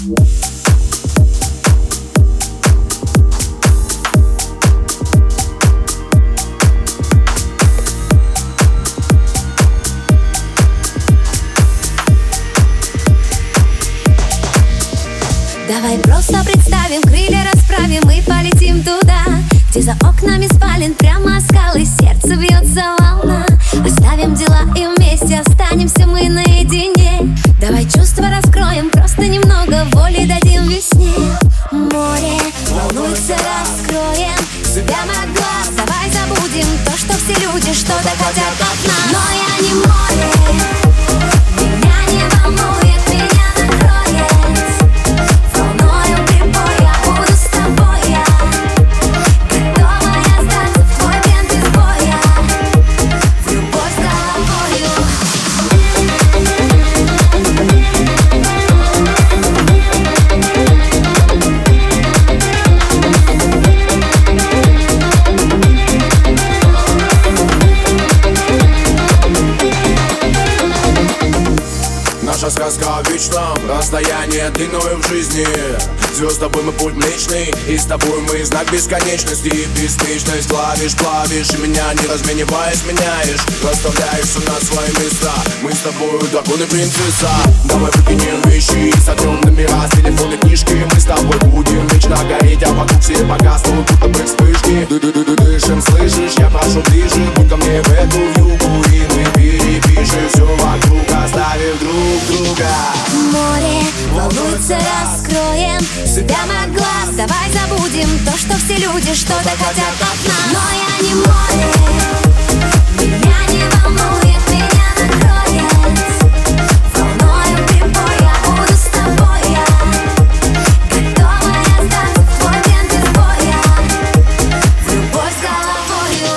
Давай просто представим, крылья расправим и полетим туда, где за окнами спален прямо скалы, сердце бьется волна. Оставим дела и вместе останемся мы наедине. Давай чувства раскроем, просто немного воли дадим весне. Море волнуется, раскроем себя от глаз. Давай забудем то, что все люди что-то хотят от нас. Но я не море, меня не волнует, меня накроет волною прибоя, буду с тобой я. Готовая сдаться в твой плен без боя, в любовь с головою. Наша сказка о вечном расстоянии длиною в жизни. Звезд с тобой мы путь млечный, и с тобой мы знак бесконечности. Беспечность плавишь, плавишь, и меня не размениваясь меняешь. Расставляешься на свои места, мы с тобою дракон и принцесса. Давай выкинем вещи, сотрем номера с телефона, книжки. Мы с тобой будем вечно гореть, а вокруг все погаснут, будто бы вспышки. Дышим, слышишь, я прошу ближе, будь ко мне в эту вьюгу, и мы перепишем все вокруг, оставив друг друга. Море волнуется, раскроем себя от глаз. Давай забудем то, что все люди что-то хотят от нас. Но я не море, меня не волнует, меня накроет волною прибоя, буду с тобой я. Готовая сдаться в твой плен без боя, в любовь с головою.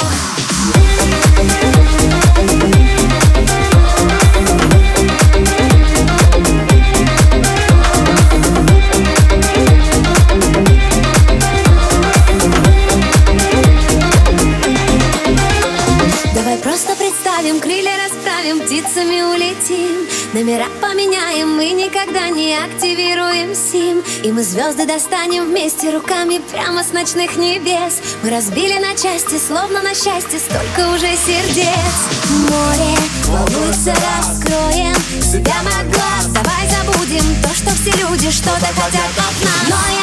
Давай просто представим, крылья расправим, птицами улетим. Номера поменяем, мы никогда не активируем сим. И мы звезды достанем вместе руками прямо с ночных небес. Мы разбили на части, словно на счастье, столько уже сердец. Море волнуется, раскроем себя от глаз. Давай забудем то, что все люди что-то хотят от нас. Но я